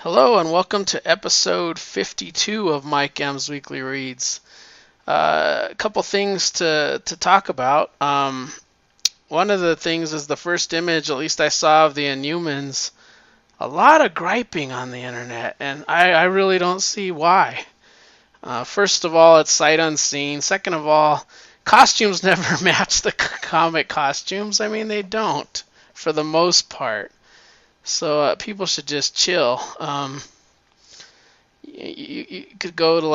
Hello and welcome to episode 52 of Mike M's Weekly Reads. A couple things to talk about. One of the things is the first image, at least I saw, of the Inhumans. A lot of griping on the internet, and I really don't see why. First of all, it's sight unseen. Second of all, costumes never match the comic costumes. I mean, they don't, for the most part. So people should just chill. You could go to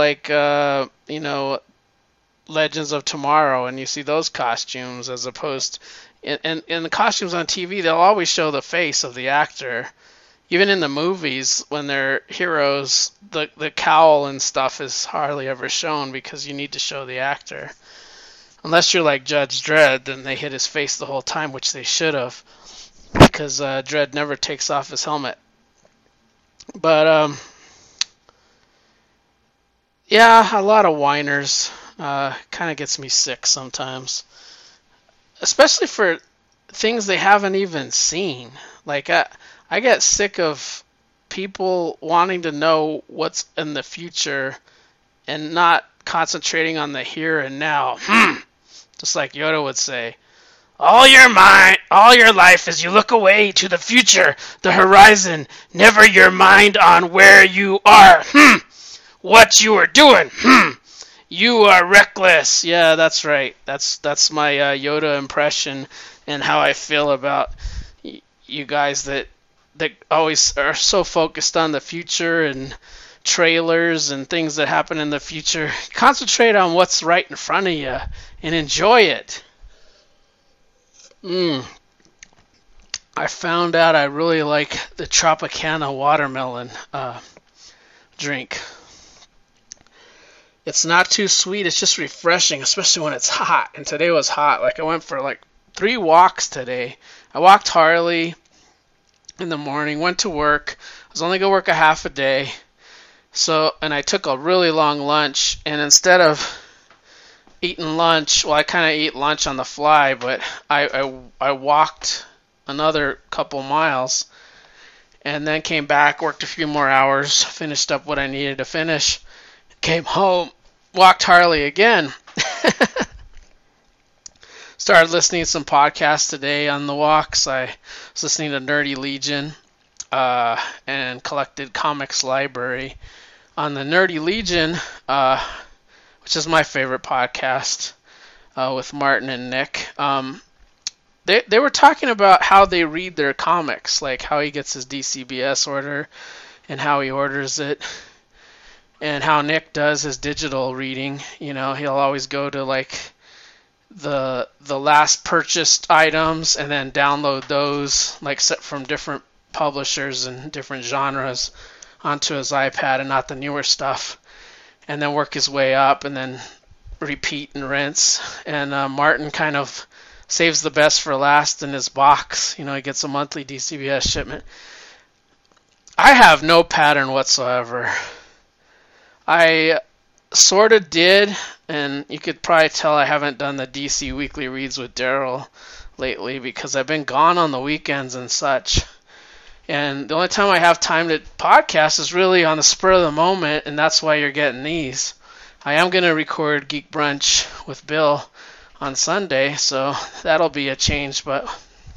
Legends of Tomorrow and you see those costumes as opposed and the costumes on TV, they'll always show the face of the actor. Even in the movies, when they're heroes, the cowl and stuff is hardly ever shown because you need to show the actor. Unless you're like Judge Dredd, then they hit his face the whole time, which they should have. Because Dredd never takes off his helmet. But, yeah, a lot of whiners. Kind of gets me sick sometimes. Especially for things they haven't even seen. Like, I get sick of people wanting to know what's in the future and not concentrating on the here and now. Just like Yoda would say. All your life as you look away to the future, the horizon, never your mind on where you are. What you are doing. You are reckless. Yeah, that's right. That's my Yoda impression and how I feel about you guys that always are so focused on the future and trailers and things that happen in the future. Concentrate on what's right in front of you and enjoy it. I found out I really like the Tropicana watermelon drink. It's not too sweet, it's just refreshing, especially when it's hot. And today was hot. Like I went for 3 walks today. I walked Harley in the morning, went to work. I was only going to work a half a day. And I took a really long lunch, and instead of eating lunch, well, I kind of eat lunch on the fly, but I walked another couple miles and then came back, worked a few more hours, finished up what I needed to finish, came home, walked Harley again. Started listening to some podcasts today on the walks. I was listening to Nerdy Legion and Collected Comics Library. On the Nerdy Legion, which is my favorite podcast with Martin and Nick. They were talking about how they read their comics, like how he gets his DCBS order and how he orders it, and how Nick does his digital reading. You know, he'll always go to the last purchased items and then download those set from different publishers and different genres onto his iPad and not the newer stuff. And then work his way up and then repeat and rinse. And Martin kind of saves the best for last in his box. You know, he gets a monthly DCBS shipment. I have no pattern whatsoever. I sort of did, and you could probably tell I haven't done the DC Weekly Reads with Daryl lately because I've been gone on the weekends and such. And the only time I have time to podcast is really on the spur of the moment, and that's why you're getting these. I am going to record Geek Brunch with Bill on Sunday, so that'll be a change. But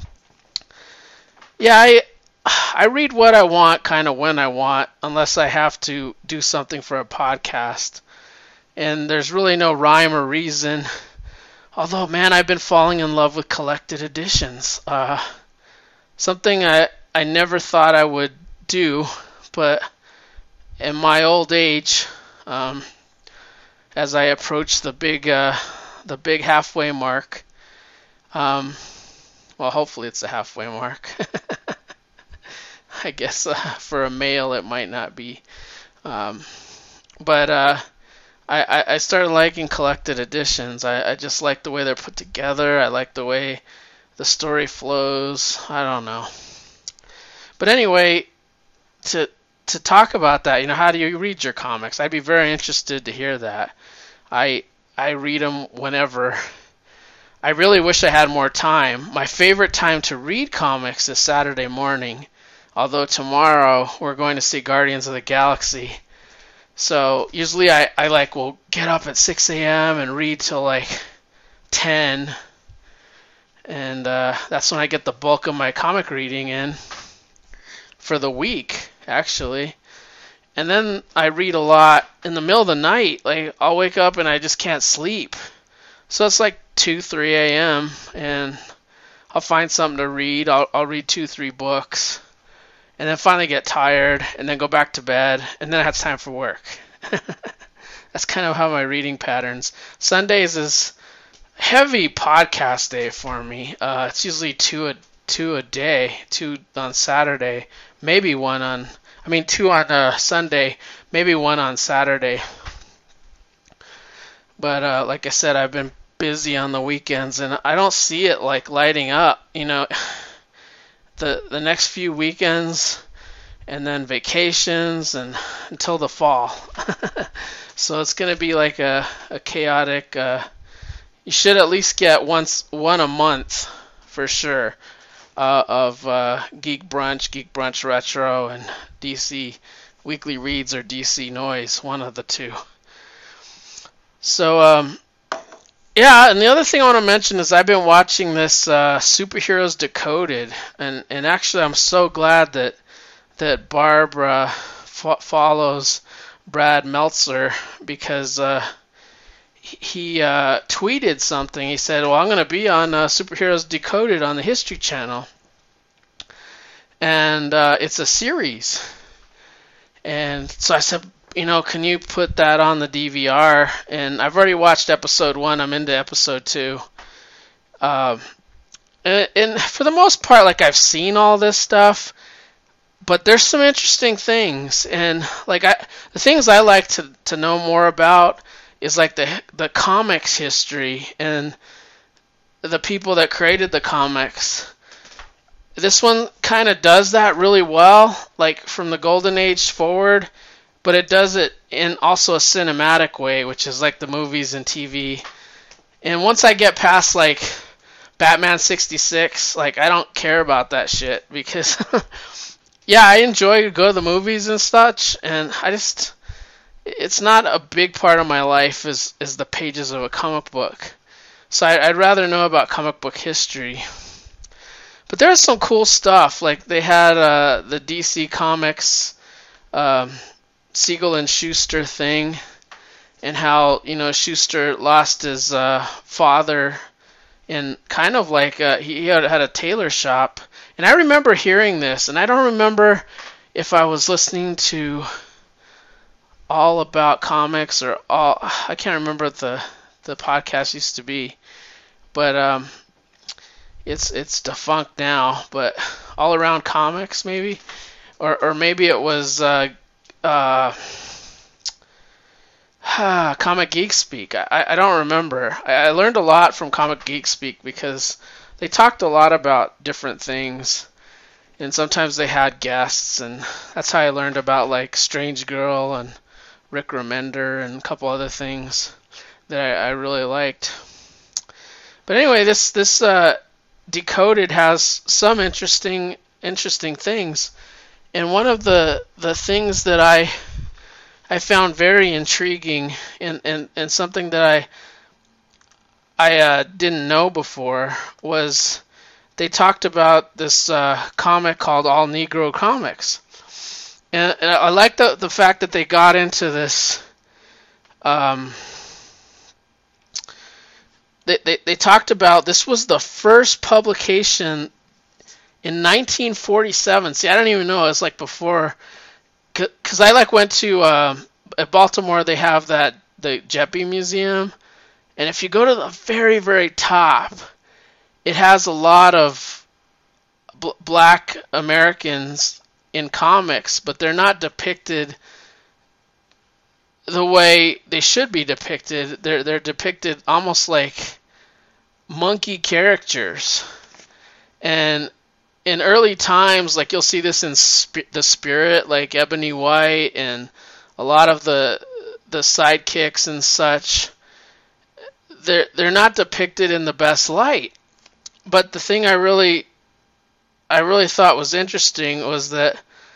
yeah, I read what I want kind of when I want, unless I have to do something for a podcast. And there's really no rhyme or reason. Although, man, I've been falling in love with collected editions. Something I never thought I would do, but in my old age, as I approach the big halfway mark, well, hopefully it's the halfway mark. I guess for a male it might not be, but I started liking collected editions. I just like the way they're put together. I like the way the story flows. I don't know. But anyway, to talk about that, how do you read your comics? I'd be very interested to hear that. I read them whenever. I really wish I had more time. My favorite time to read comics is Saturday morning. Although tomorrow we're going to see Guardians of the Galaxy. So usually I like will get up at 6 a.m. and read till like 10. And that's when I get the bulk of my comic reading in for the week, actually. And then I read a lot in the middle of the night. Like I'll wake up and I just can't sleep. So it's like 2, 3 a.m. and I'll find something to read. I'll read 2, 3 books. And then finally get tired, and then go back to bed, and then I have time for work. That's kind of how my reading patterns. Sundays is heavy podcast day for me. It's usually two a day, 2 on Saturday, maybe 2 on Sunday, maybe 1 on Saturday. But like I said, I've been busy on the weekends, and I don't see it like lighting up. The next few weekends and then vacations and until the fall. So it's going to be like a chaotic, you should at least get one a month for sure, of Geek Brunch Retro, and DC Weekly Reads or DC Noise, one of the two. So yeah, and the other thing I want to mention is I've been watching this Superheroes Decoded, and actually I'm so glad that Barbara follows Brad Meltzer, because he tweeted something. He said, well, I'm going to be on Superheroes Decoded on the History Channel, and it's a series. And so I said, can you put that on the DVR? And I've already watched episode 1. I'm into episode 2. And for the most part, like, I've seen all this stuff, but there's some interesting things. And like the things I like to know more about is like the comics history and the people that created the comics. This one kind of does that really well, like from the Golden Age forward. But it does it in also a cinematic way, which is like the movies and TV. And once I get past like Batman 66, like I don't care about that shit, because yeah, I enjoy to go to the movies and such, and it's not a big part of my life as the pages of a comic book. So I'd rather know about comic book history. But there's some cool stuff, like they had the DC Comics Siegel and Schuster thing, and how Schuster lost his father in kind of like he had a tailor shop. And I remember hearing this, and I don't remember if I was listening to All About Comics or I can't remember what the podcast used to be, but it's defunct now. But All Around Comics maybe, or maybe it was Comic Geek Speak. I don't remember. I learned a lot from Comic Geek Speak because they talked a lot about different things, and sometimes they had guests, and that's how I learned about like Strange Girl and Rick Remender and a couple other things that I really liked. But anyway, this Decoded has some interesting things. And one of the things that I found very intriguing, and something that I didn't know before, was they talked about this comic called All Negro Comics. And I like the fact that they got into this. They talked about this was the first publication in 1947. See, I don't even know. It's like before, because I like went to at Baltimore. They have the Jeppe Museum, and if you go to the very, very top, it has a lot of black Americans in comics, but they're not depicted the way they should be depicted. They're depicted almost like monkey characters. And in early times, like you'll see this in the Spirit, like Ebony White and a lot of the sidekicks and such. They're not depicted in the best light. But the thing I really I really thought was interesting was that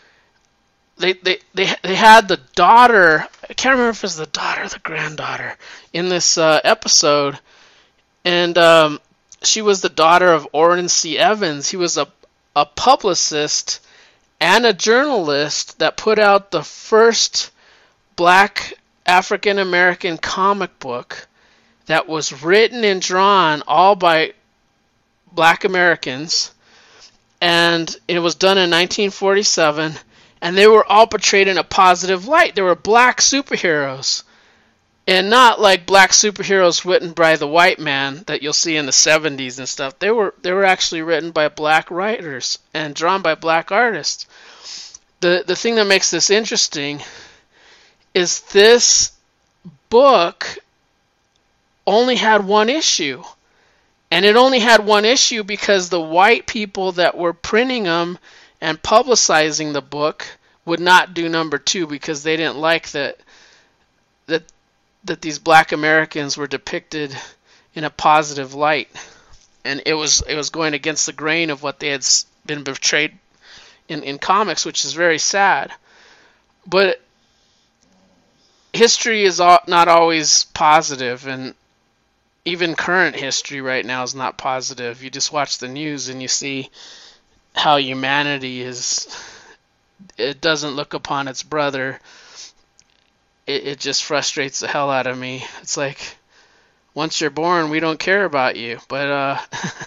they had the daughter. I can't remember if it was the daughter or the granddaughter in this episode, and she was the daughter of Orrin C. Evans. He was a publicist and a journalist that put out the first black African American comic book that was written and drawn all by black Americans, and it was done in 1947, and they were all portrayed in a positive light. They were black superheroes, and not like black superheroes written by the white man that you'll see in the 70s and stuff. They were actually written by black writers and drawn by black artists. The thing that makes this interesting is this book only had one issue. And it only had one issue because the white people that were printing them and publicizing the book would not do number 2 because they didn't like that these black Americans were depicted in a positive light. And it was going against the grain of what they had been portrayed in comics, which is very sad. But history is not always positive, and even current history right now is not positive. You just watch the news and you see how humanity it doesn't look upon its brother. It just frustrates the hell out of me. It's like, once you're born, we don't care about you. But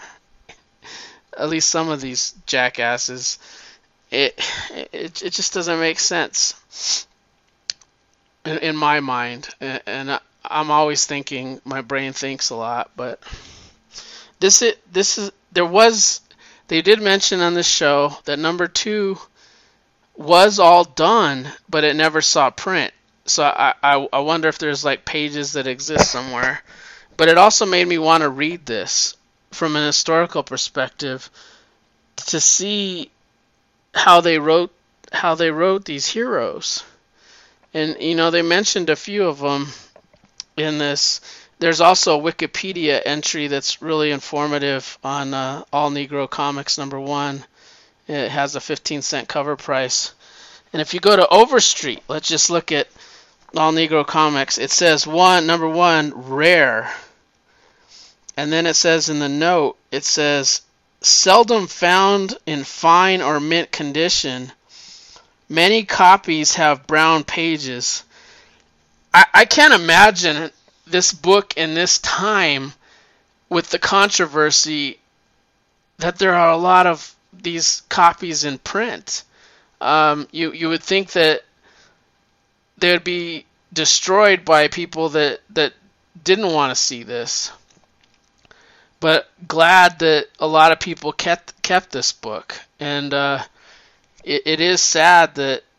at least some of these jackasses, it just doesn't make sense in my mind. And I'm always thinking, my brain thinks a lot, but they did mention on this show that number 2 was all done, but it never saw print. So I wonder if there's like pages that exist somewhere. But it also made me want to read this from an historical perspective to see how they wrote these heroes. And they mentioned a few of them in this. There's also a Wikipedia entry that's really informative on All Negro Comics #1. It has a 15-cent cover price. And if you go to Overstreet, let's just look at All Negro Comics. It says number 1, rare. And then it says in the note, it says, seldom found in fine or mint condition. Many copies have brown pages. I can't imagine this book in this time with the controversy that there are a lot of these copies in print. You would think that they would be destroyed by people that didn't want to see this. But glad that a lot of people kept this book. And it is sad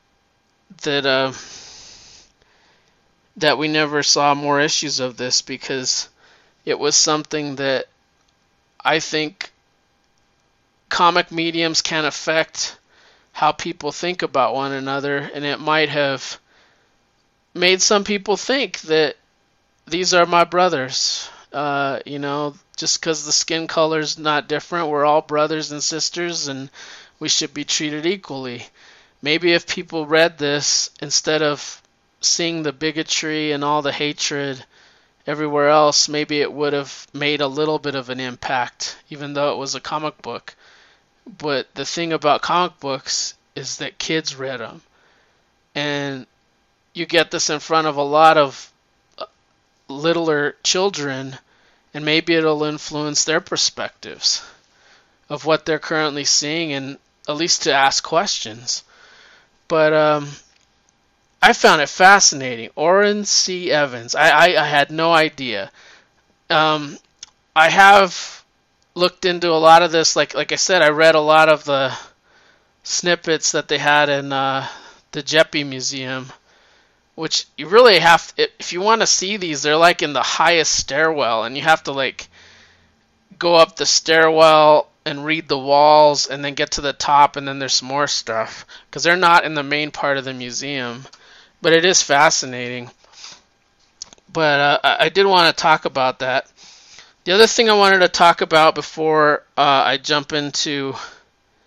that we never saw more issues of this, because it was something that I think comic mediums can affect how people think about one another, and it might have made some people think that these are my brothers. Just because the skin color's not different, we're all brothers and sisters, and we should be treated equally. Maybe if people read this, instead of seeing the bigotry and all the hatred everywhere else, maybe it would have made a little bit of an impact, even though it was a comic book. But the thing about comic books is that kids read them. And you get this in front of a lot of littler children, and maybe it'll influence their perspectives of what they're currently seeing, and at least to ask questions. But I found it fascinating. Orrin C. Evans. I had no idea. I have looked into a lot of this. Like I said, I read a lot of the snippets that they had in the Jeppe Museum, which you really have to, if you want to see these, they're like in the highest stairwell, and you have to go up the stairwell and read the walls and then get to the top, and then there's some more stuff, because they're not in the main part of the museum. But it is fascinating. But I did want to talk about that. The other thing I wanted to talk about before I jump into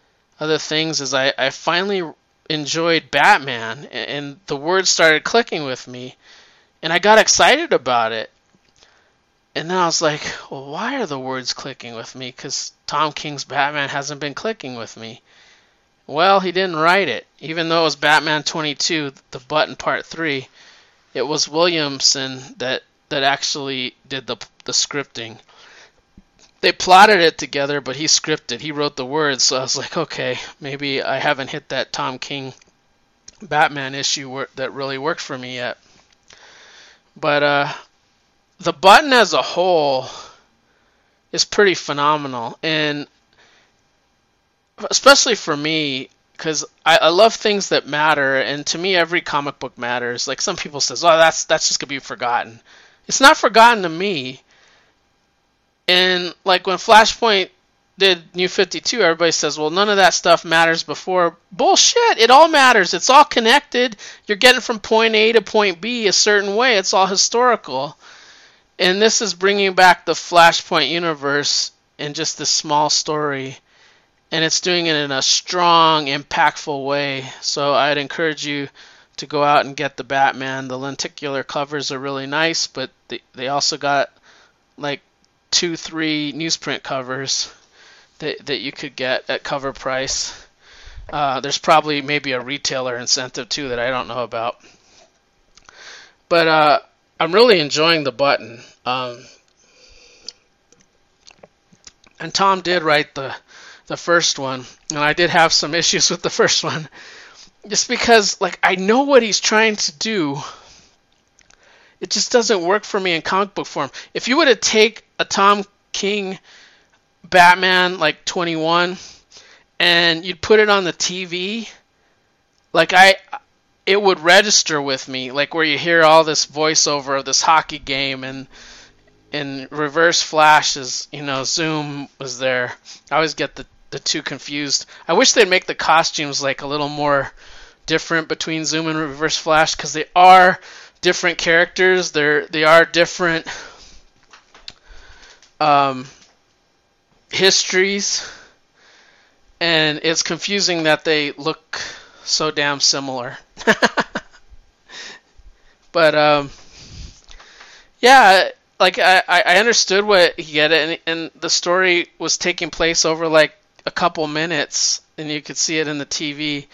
other things is I finally enjoyed Batman, and the words started clicking with me, and I got excited about it. And then I was like, well, why are the words clicking with me? Because Tom King's Batman hasn't been clicking with me. Well, he didn't write it. Even though it was Batman 22, the Button Part 3, it was Williamson that actually did the scripting. They plotted it together, but he scripted. He wrote the words, so I was like, okay, maybe I haven't hit that Tom King Batman issue that really worked for me yet. But the Button as a whole is pretty phenomenal, and especially for me, because I love things that matter, and to me every comic book matters. Like some people says, oh, that's just gonna be forgotten. It's not forgotten to me. And like when Flashpoint did New 52, everybody says, well, none of that stuff matters before. Bullshit! It all matters. It's all connected. You're getting from point A to point B a certain way. It's all historical. And this is bringing back the Flashpoint universe in just this small story. And it's doing it in a strong, impactful way. So I'd encourage you to go out and get the Batman. The lenticular covers are really nice, but they also got like 2-3 newsprint covers that you could get at cover price. There's probably maybe a retailer incentive too that I don't know about. But I'm really enjoying the Button. And Tom did write the first one, and I did have some issues with the first one, just because like I know what he's trying to do. It just doesn't work for me in comic book form. If you were to take a Tom King Batman like 21 and you'd put it on the TV, like it would register with me, like where you hear all this voiceover of this hockey game, and in Reverse Flash is, Zoom was there. I always get the two confused. I wish they'd make the costumes like a little more different between Zoom and Reverse Flash, because they are different characters. They are different histories, and it's confusing that they look so damn similar. But yeah, like I understood what he get, and the story was taking place over like a couple minutes, and you could see it in the TV.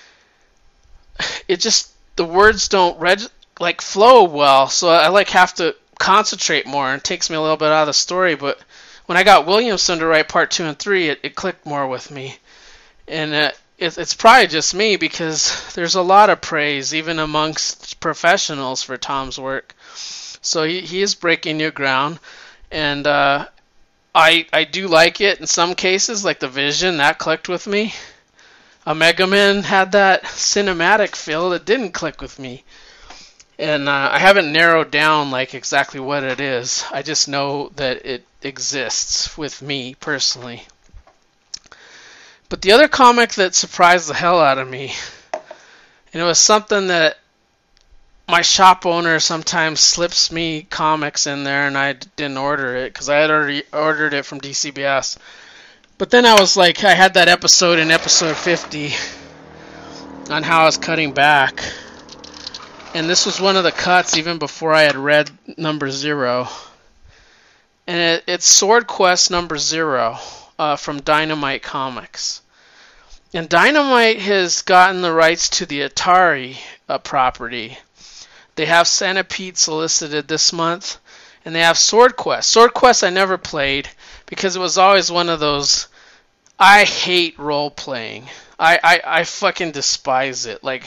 It just, the words don't flow well, so I have to concentrate more, and it takes me a little bit out of the story. But when I got Williamson to write part 2 and 3, it clicked more with me. And it's probably just me, because there's a lot of praise even amongst professionals for Tom's work. So he is breaking new ground, and I do like it in some cases, like the Vision, that clicked with me. Omega Man had that cinematic feel that didn't click with me. And I haven't narrowed down like exactly what it is. I just know that it exists with me personally. But the other comic that surprised the hell out of me, and it was something that my shop owner sometimes slips me comics in there, and I didn't order it because I had already ordered it from DCBS. But then I was like, I had that episode in episode 50 on how I was cutting back. And this was one of the cuts even before I had read number 0. And it's Sword Quest number 0 from Dynamite Comics. And Dynamite has gotten the rights to the Atari property. They have Centipede solicited this month, and they have Sword Quest. Sword Quest I never played because it was always one of those, I hate role playing. I fucking despise it. Like,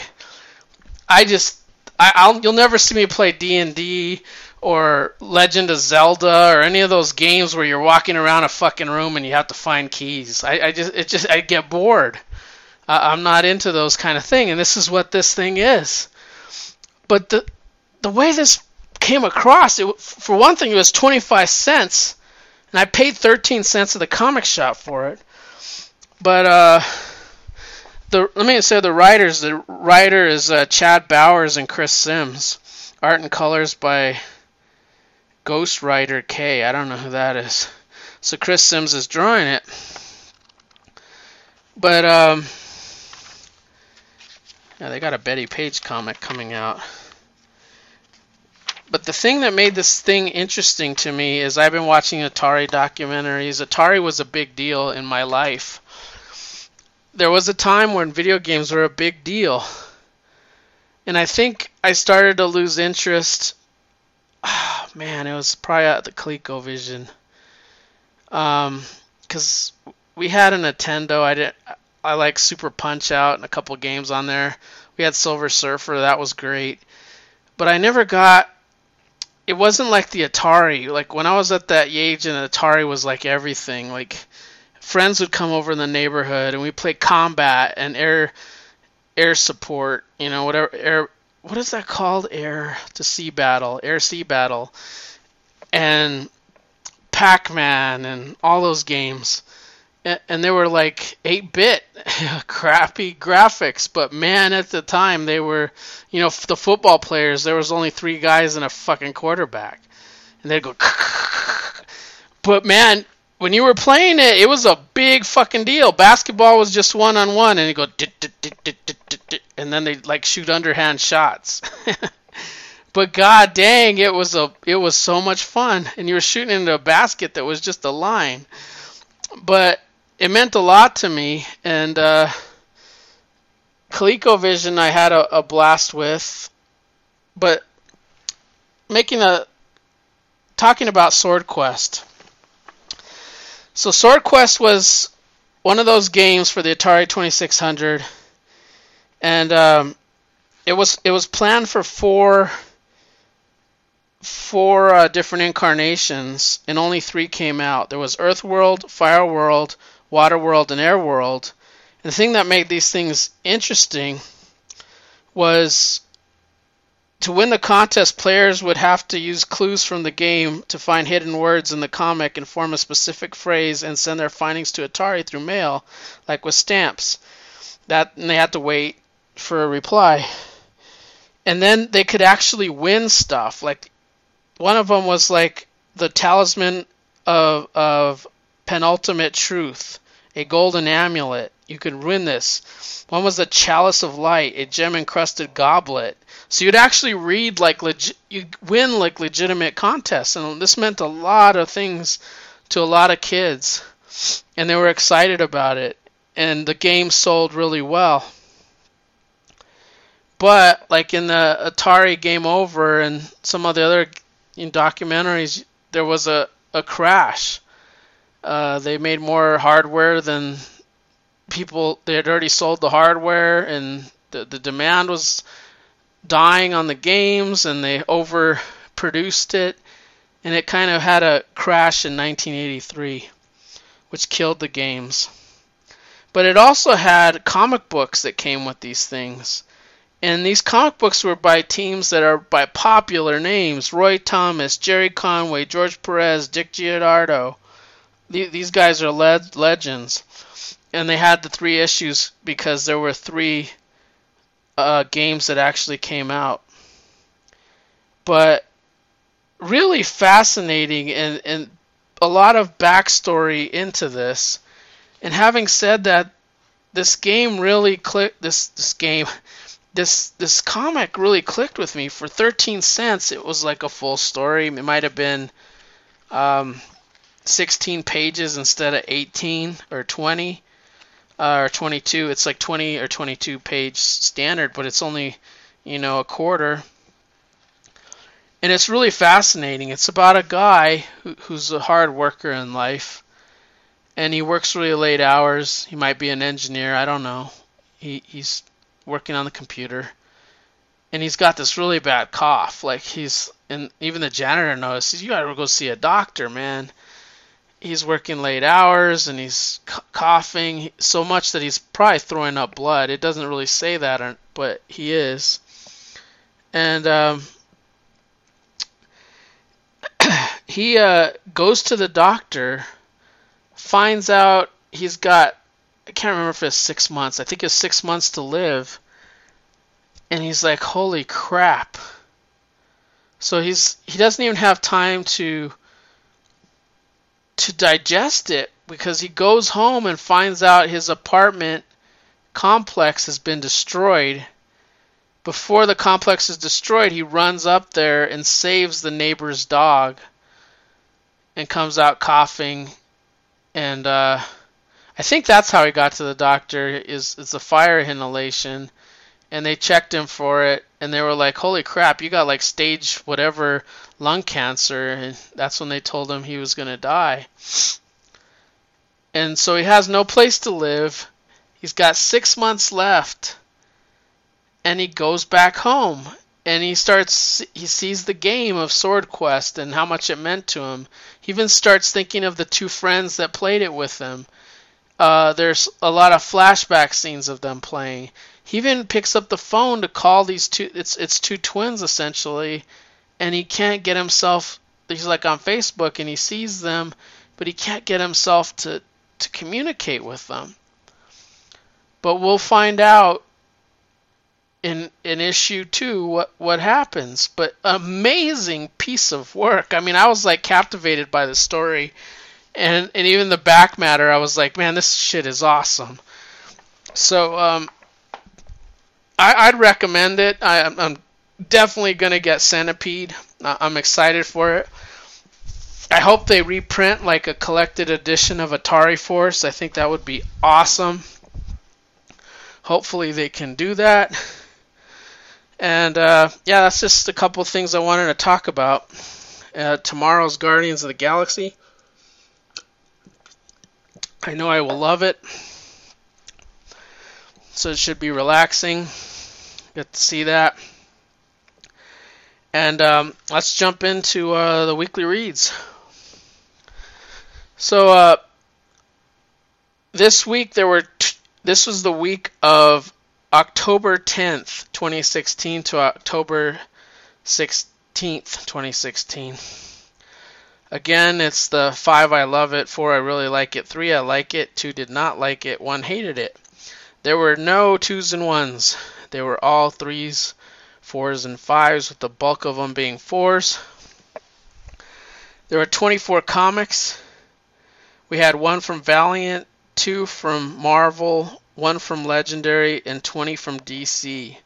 you'll never see me play D&D or Legend of Zelda or any of those games where you're walking around a fucking room and you have to find keys. I get bored. I'm not into those kind of thing, and this is what this thing is. But the way this came across, for one thing, it was 25 cents, and I paid 13 cents at the comic shop for it. But let me say the writers. The writer is Chad Bowers and Chris Sims. Art and colors by Ghost Rider K. I don't know who that is. So Chris Sims is drawing it. But yeah, they got a Betty Page comic coming out. But the thing that made this thing interesting to me is I've been watching Atari documentaries. Atari was a big deal in my life. There was a time when video games were a big deal. And I think I started to lose interest. Oh, man, it was probably at the ColecoVision. Because we had a Nintendo. I like Super Punch Out and a couple games on there. We had Silver Surfer. That was great. But I never got... It wasn't like the Atari. Like, when I was at that age, and Atari was like everything. Like, friends would come over in the neighborhood, and we played combat and air support, whatever, what is that called? Air sea battle, and Pac-Man and all those games. And they were like 8-bit, crappy graphics, but man, at the time they were, the football players, there was only 3 guys and a fucking quarterback. And they'd go, but man, when you were playing it, it was a big fucking deal. Basketball was just one-on-one, and you go, and then they like shoot underhand shots. But god dang, it was so much fun, and you were shooting into a basket that was just a line. But it meant a lot to me, and ColecoVision I had a blast with. But talking about Sword Quest. So Sword Quest was one of those games for the Atari 2600, and it was planned for four different incarnations, and only 3 came out. There was Earth World, Fire World, Water World, and Air World. And the thing that made these things interesting was to win the contest, players would have to use clues from the game to find hidden words in the comic and form a specific phrase and send their findings to Atari through mail, like with stamps. And they had to wait for a reply. And then they could actually win stuff. Like, one of them was like the Talisman of Penultimate Truth, a golden amulet. You could win this. One was the Chalice of Light, a gem-encrusted goblet. So you'd actually read you'd win like legitimate contests, and this meant a lot of things to a lot of kids, and they were excited about it, and the game sold really well. But like in the Atari Game Over and some of the other documentaries, there was a crash. They made more hardware than people. They had already sold the hardware, and the demand was dying on the games, and they overproduced it, and it kind of had a crash in 1983, which killed the games. But it also had comic books that came with these things, and these comic books were by teams that are by popular names: Roy Thomas, Jerry Conway, George Perez, Dick Giardardo. These guys are legends, and they had the 3 issues because there were 3 games that actually came out. But really fascinating, and a lot of backstory into this. And having said that, this game really clicked. This comic really clicked with me. For 13 cents, it was like a full story. It might have been 16 pages instead of 18 or 20. Or 22. It's like 20 or 22 page standard, but it's only, a quarter. And it's really fascinating. It's about a guy who's a hard worker in life, and he works really late hours. He might be an engineer, I don't know. He's working on the computer, and he's got this really bad cough. And even the janitor notices, you gotta go see a doctor, man. He's working late hours, and he's coughing so much that he's probably throwing up blood. It doesn't really say that, but he is. And he goes to the doctor, finds out he's got, I can't remember if it's 6 months. I think it's 6 months to live. And he's like, holy crap. So he doesn't even have time to digest it because he goes home and finds out his apartment complex has been destroyed. Before the complex is destroyed, he runs up there and saves the neighbor's dog and comes out coughing. And I think that's how he got to the doctor, is it's a fire inhalation. And they checked him for it, and they were like, holy crap, you got like stage whatever lung cancer. And that's when they told him he was going to die. And so he has no place to live. He's got 6 months left. And he goes back home. And he sees the game of Sword Quest and how much it meant to him. He even starts thinking of the two friends that played it with him. There's a lot of flashback scenes of them playing. He even picks up the phone to call these two. It's two twins essentially, and he can't get himself. He's like on Facebook and he sees them, but he can't get himself to communicate with them. But we'll find out in issue 2 what happens. But amazing piece of work. I mean, I was like captivated by the story, and even the back matter. I was like, man, this shit is awesome. So I'd recommend it. I'm definitely gonna get Centipede. I'm excited for it. I hope they reprint like a collected edition of Atari Force. I think that would be awesome. Hopefully they can do that. And yeah, that's just a couple of things I wanted to talk about. Tomorrow's Guardians of the Galaxy. I know I will love it. So it should be relaxing. Get to see that. And let's jump into the weekly reads. So this week this was the week of October 10th, 2016 to October 16th, 2016. Again, it's the 5 I love it, 4 I really like it, 3 I like it, 2 did not like it, 1 hated it. There were no 2s and 1s. They were all 3s, 4s, and 5s, with the bulk of them being 4s. There were 24 comics. We had 1 from Valiant, 2 from Marvel, 1 from Legendary, and 20 from DC.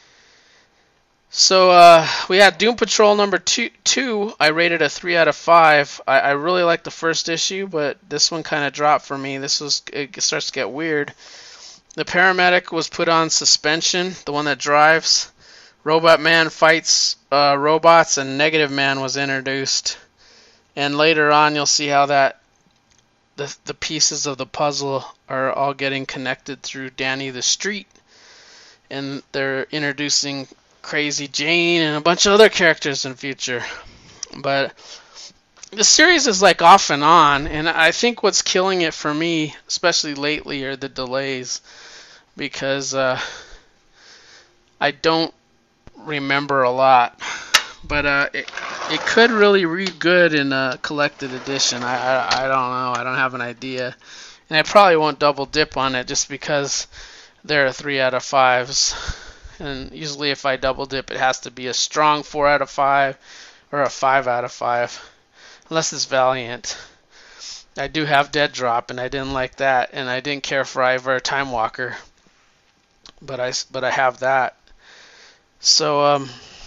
So we had Doom Patrol number 2. I rated a 3 out of 5. I really liked the first issue, but this one kind of dropped for me. It starts to get weird. The paramedic was put on suspension, the one that drives. Robot Man fights robots, and Negative Man was introduced. And later on, you'll see how that the pieces of the puzzle are all getting connected through Danny the Street. And they're introducing Crazy Jane and a bunch of other characters in the future. But the series is like off and on, and I think what's killing it for me, especially lately, are the delays. Because I don't remember a lot. But it could really read good in a collected edition. I don't know. I don't have an idea. And I probably won't double dip on it just because there are 3 out of 5s. And usually if I double dip, it has to be a strong 4 out of 5 or a 5 out of 5. Unless it's Valiant. I do have Dead Drop, and I didn't like that. And I didn't care for Ivar Time Walker. But I have that. So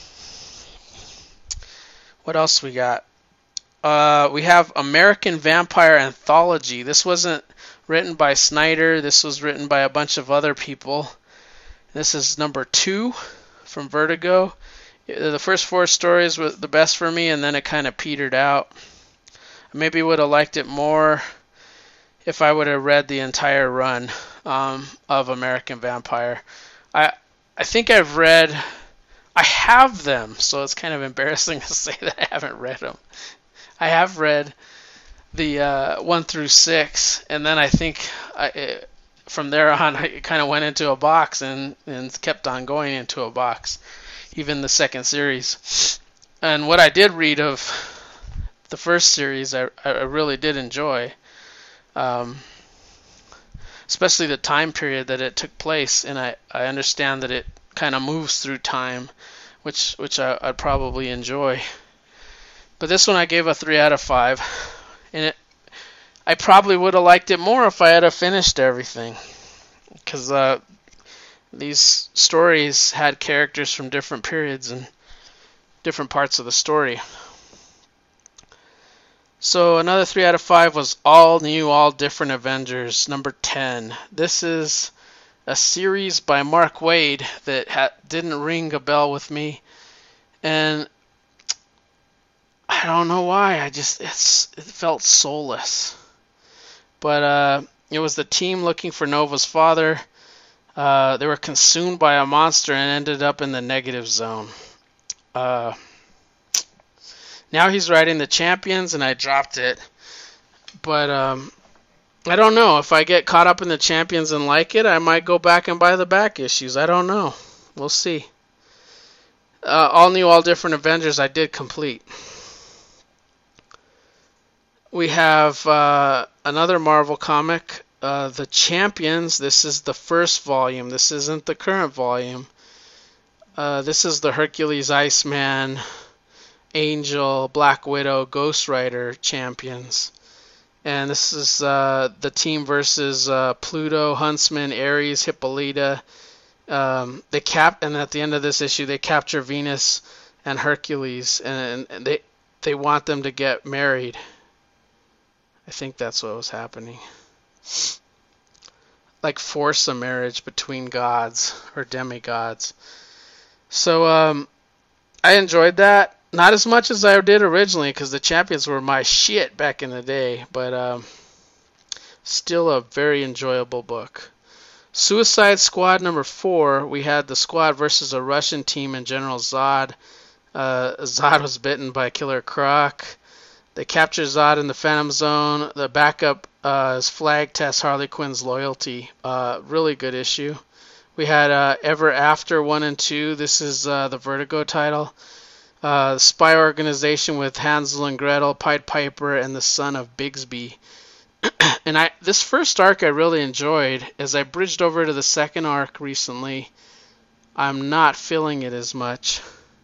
what else we got? We have American Vampire Anthology. This wasn't written by Snyder. This was written by a bunch of other people. This is number 2 from Vertigo. The first 4 stories were the best for me, and then it kind of petered out. I maybe would have liked it more if I would have read the entire run of American Vampire. I think I have them, so it's kind of embarrassing to say that I haven't read them. I have read the 1 through 6, and then I think from there on it kind of went into a box and kept on going into a box, even the second series. And what I did read of the first series, I really did enjoy. Especially the time period that it took place, and I understand that it kind of moves through time, which I'd probably enjoy. But this one I gave a 3 out of 5, and I probably would have liked it more if I had finished everything, because these stories had characters from different periods and different parts of the story. So another 3 out of 5 was All New, All Different Avengers, number 10. This is a series by Mark Waid that didn't ring a bell with me, and I don't know why. It felt soulless. But it was the team looking for Nova's father. They were consumed by a monster and ended up in the negative zone. Now he's writing the Champions, and I dropped it. But I don't know. If I get caught up in the Champions and like it, I might go back and buy the back issues. I don't know. We'll see. All New, All Different Avengers I did complete. We have another Marvel comic, The Champions. This is the first volume. This isn't the current volume. This is the Hercules, Iceman, Angel, Black Widow, Ghost Rider champions. And this is the team versus Pluto, Huntsman, Ares, Hippolyta. And at the end of this issue, they capture Venus and Hercules, and they want them to get married. I think that's what was happening. Like force a marriage between gods or demigods. So I enjoyed that. Not as much as I did originally, because the Champions were my shit back in the day, but still a very enjoyable book. Suicide Squad number 4, we had the squad versus a Russian team and General Zod. Zod was bitten by Killer Croc. They capture Zod in the Phantom Zone. The backup is Flag tests Harley Quinn's loyalty. Really good issue. We had Ever After 1 and 2. This is the Vertigo title. Spy organization with Hansel and Gretel, Pied Piper, and the son of Bigsby. And this first arc I really enjoyed. As I bridged over to the second arc recently, I'm not feeling it as much.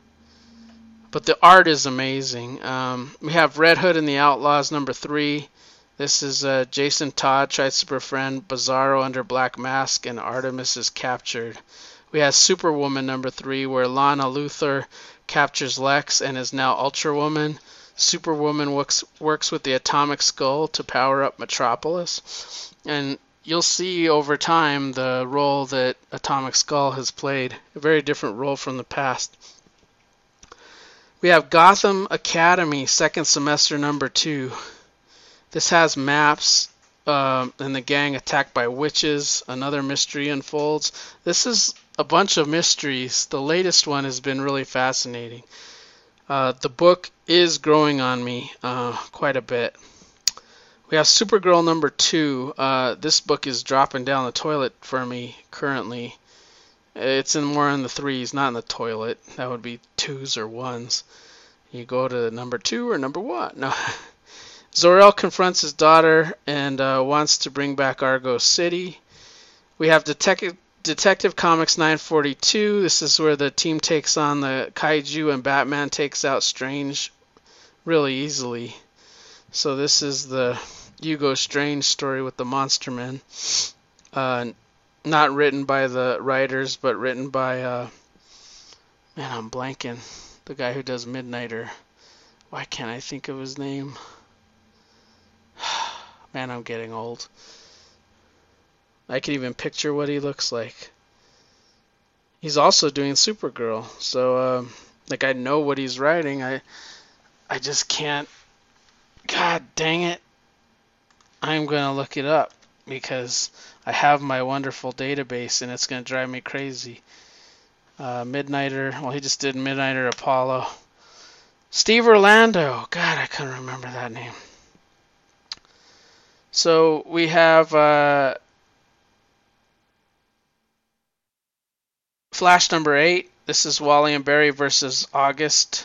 But the art is amazing. We have Red Hood and the Outlaws number 3. This is Jason Todd tries to befriend Bizarro under Black Mask, and Artemis is captured. We have Superwoman number 3, where Lana Luthor captures Lex and is now Ultra Woman. Superwoman works with the Atomic Skull to power up Metropolis. And you'll see over time the role that Atomic Skull has played. A very different role from the past. We have Gotham Academy, second semester number 2. This has maps and the gang attacked by witches. Another mystery unfolds. This is a bunch of mysteries. The latest one has been really fascinating. The book is growing on me quite a bit. We have Supergirl number 2. This book is dropping down the toilet for me currently. It's more in the 3s, not in the toilet. That would be 2s or 1s. You go to number 2 or number 1. No. Zor-El confronts his daughter and wants to bring back Argo City. We have Detective Comics 942. This is where the team takes on the Kaiju and Batman takes out Strange really easily. So this is the Hugo Strange story with the Monster Men. Not written by the writers, but written by, man, I'm blanking. The guy who does Midnighter. Why can't I think of his name? Man, I'm getting old. I can even picture what he looks like. He's also doing Supergirl. So, I know what he's writing. I just can't. God dang it. I'm going to look it up because I have my wonderful database and it's going to drive me crazy. Midnighter. Well, he just did Midnighter Apollo. Steve Orlando. God, I couldn't remember that name. So we have Flash number 8. This is Wally and Barry versus August.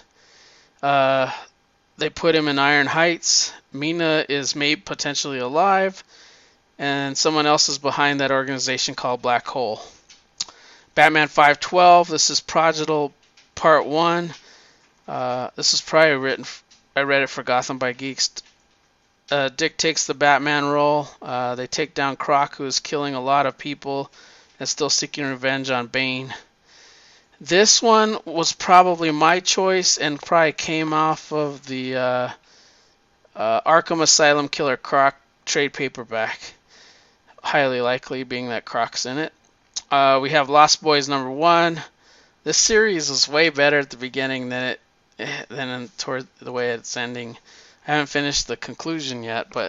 They put him in Iron Heights. Mina is made potentially alive, and someone else is behind that organization called Black Hole. Batman 512. This is Prodigal Part 1. This is probably written. I read it for Gotham by Geeks. Dick takes the Batman role. They take down Croc, who's killing a lot of people and still seeking revenge on Bane. This one was probably my choice and probably came off of the Arkham Asylum Killer Croc trade paperback. Highly likely, being that Croc's in it. We have Lost Boys #1. This series is way better at the beginning than toward the way it's ending. I haven't finished the conclusion yet, but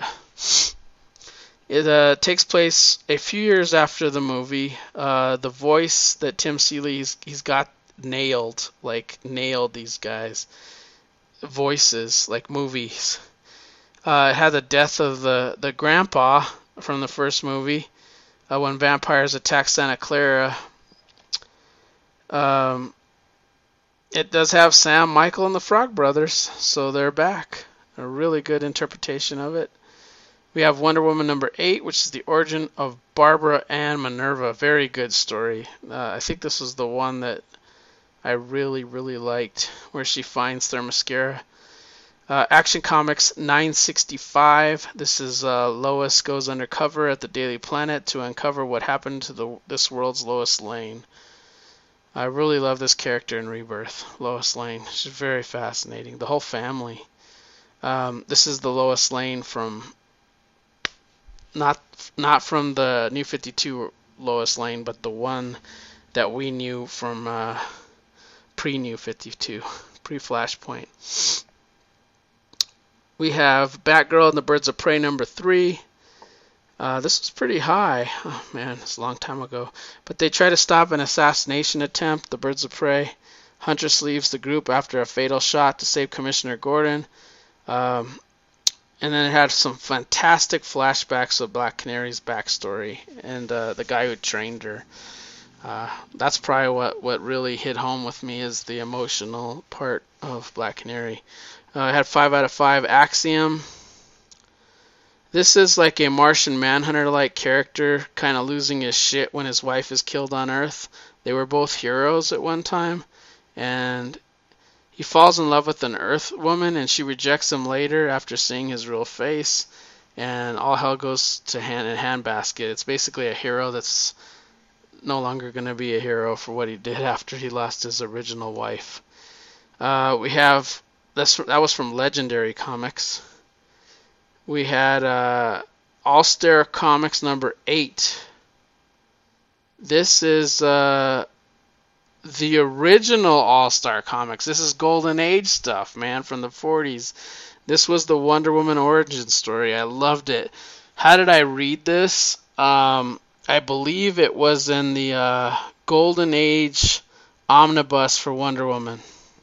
it takes place a few years after the movie. The voice that Tim Seeley he's got nailed these guys voices like movies. It had the death of the grandpa from the first movie when vampires attack Santa Clara. It does have Sam, Michael, and the Frog Brothers, so they're back. A really good interpretation of it. We have Wonder Woman #8, which is the origin of Barbara Ann Minerva. Very good story. I think this was the one that I really, really liked, where she finds Themyscira. Action Comics 965. This is Lois goes undercover at the Daily Planet to uncover what happened to this world's Lois Lane. I really love this character in Rebirth, Lois Lane. She's very fascinating. The whole family. This is the Lois Lane from not from the New 52 Lois Lane, but the one that we knew from pre-New 52, pre-Flashpoint. We have Batgirl and the Birds of Prey #3. This was pretty high. Oh man, it's a long time ago. But they try to stop an assassination attempt. The Birds of Prey. Huntress leaves the group after a fatal shot to save Commissioner Gordon. And then it had some fantastic flashbacks of Black Canary's backstory and the guy who trained her. That's probably what really hit home with me, is the emotional part of Black Canary. I had 5 out of 5. Axiom. This is like a Martian Manhunter-like character, kind of losing his shit when his wife is killed on Earth. They were both heroes at one time, and he falls in love with an Earth woman, and she rejects him later after seeing his real face, and all hell goes to hand in handbasket. It's basically a hero that's no longer going to be a hero for what he did after he lost his original wife. We have that was from Legendary Comics. We had All-Star Comics #8. This is the original All-Star Comics. This is Golden Age stuff, man, from the 40s. This was the Wonder Woman origin story. I loved it. How did I read this? I believe it was in the Golden Age omnibus for Wonder Woman.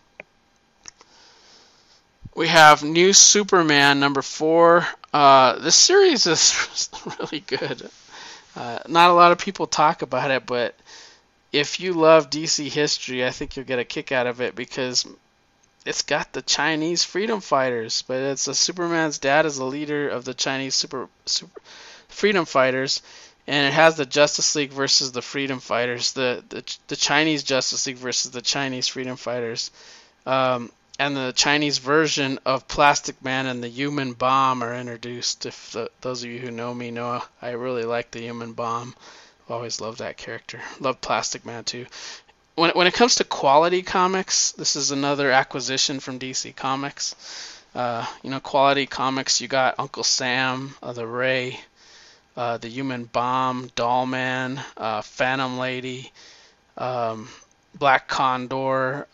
We have New Superman #4. This series is really good. Not a lot of people talk about it, but if you love DC history, I think you'll get a kick out of it, because it's got the Chinese freedom fighters, but it's Superman's dad is the leader of the Chinese super freedom fighters, and it has the Justice League versus the freedom fighters, the Chinese Justice League versus the Chinese freedom fighters. And the Chinese version of Plastic Man and the Human Bomb are introduced. If those of you who know me know, I really like the Human Bomb. I've always loved that character. Love Plastic Man too. When it comes to quality comics, this is another acquisition from DC Comics. Quality comics, you got Uncle Sam, the Ray, the Human Bomb, Doll Man, Phantom Lady, Black Condor,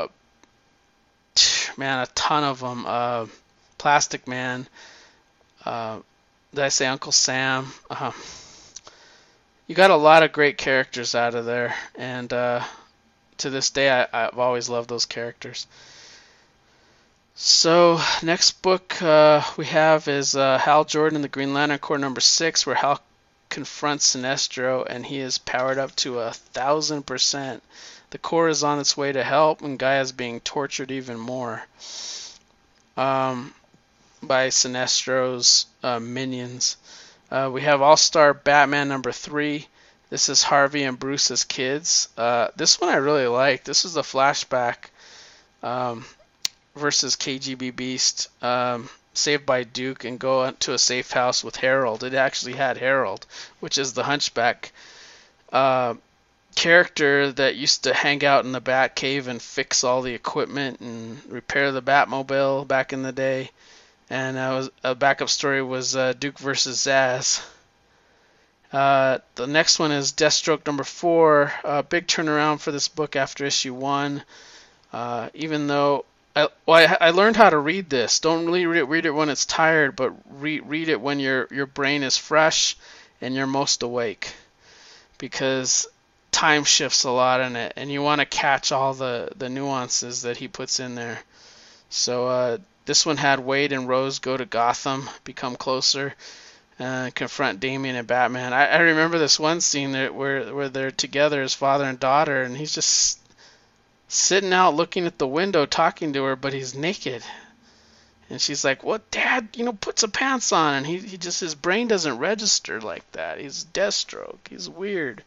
man, a ton of them. Plastic Man. Did I say Uncle Sam? You got a lot of great characters out of there, and to this day, I've always loved those characters. So, next book we have is Hal Jordan and the Green Lantern Corps #6, where Hal confronts Sinestro, and he is powered up to 1,000%. The Corps is on its way to help, and Gaia is being tortured even more by Sinestro's minions. We have All-Star Batman #3. This is Harvey and Bruce as kids. This one I really like. This is a flashback versus KGB Beast. saved by Duke and go to a safe house with Harold. It actually had Harold, which is the Hunchback character that used to hang out in the Bat Cave and fix all the equipment and repair the Batmobile back in the day. And a backup story was Duke versus Zaz. The next one is Deathstroke number 4. Big turnaround for this book after issue 1. Even though I learned how to read this. Don't really read it when it's tired, but read it when your brain is fresh and you're most awake, because time shifts a lot in it, and you want to catch all the nuances that he puts in there. So this one had Wade and Rose go to Gotham, become closer, confront Damian and Batman. I remember this one scene where they're together as father and daughter, and he's just sitting out looking at the window talking to her, but he's naked. And she's like, "What, Dad? Put some pants on." And he just, his brain doesn't register like that. He's Deathstroke. He's weird.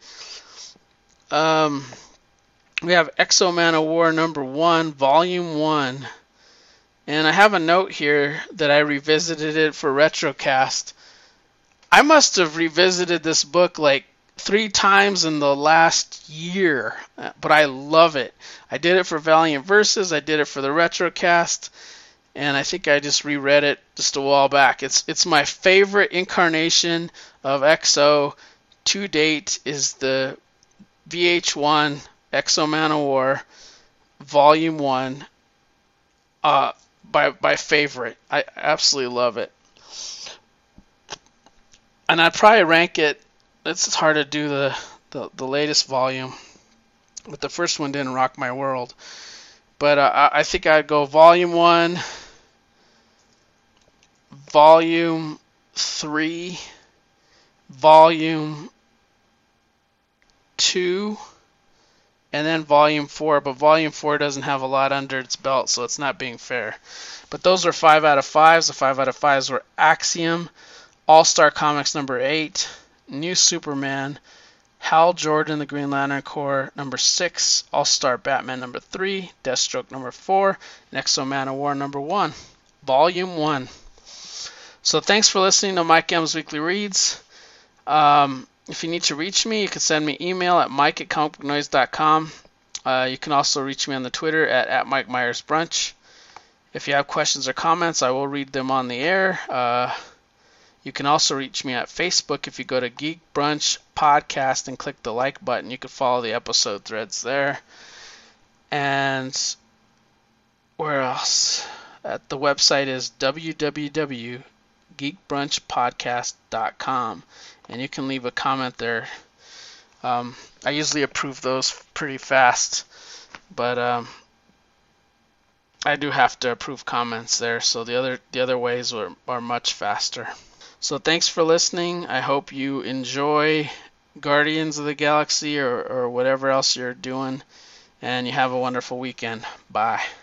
We have X-O Manowar number 1, volume 1. And I have a note here that I revisited it for Retrocast. I must have revisited this book like 3 times in the last year, but I love it. I did it for Valiant Versus, I did it for the Retrocast, and I think I just reread it just a while back. It's my favorite incarnation of X-O to date is the VH1 X-O Manowar Volume 1. By favorite. I absolutely love it. And I'd probably rank it, it's hard to do the latest volume, but the first one didn't rock my world. But I think I'd go Volume 1, Volume 3, Volume 2, and then Volume 4, but Volume 4 doesn't have a lot under its belt, so it's not being fair. But those are 5 out of 5s. The 5 out of 5s were Axiom, All-Star Comics number 8, New Superman, Hal Jordan, the Green Lantern Corps number 6, All-Star Batman number 3, Deathstroke number 4, and X-O Manowar number 1, Volume 1. So thanks for listening to Mike M's Weekly Reads. If you need to reach me, you can send me email at mike@comicbooknoise.com. You can also reach me on the Twitter at Mike Myers Brunch. If you have questions or comments, I will read them on the air. You can also reach me at Facebook. If you go to Geek Brunch Podcast and click the like button, you can follow the episode threads there. And where else? The website is www.geekbrunchpodcast.com. And you can leave a comment there. I usually approve those pretty fast, but I do have to approve comments there, so the other ways are much faster. So thanks for listening. I hope you enjoy Guardians of the Galaxy or whatever else you're doing, and you have a wonderful weekend. Bye.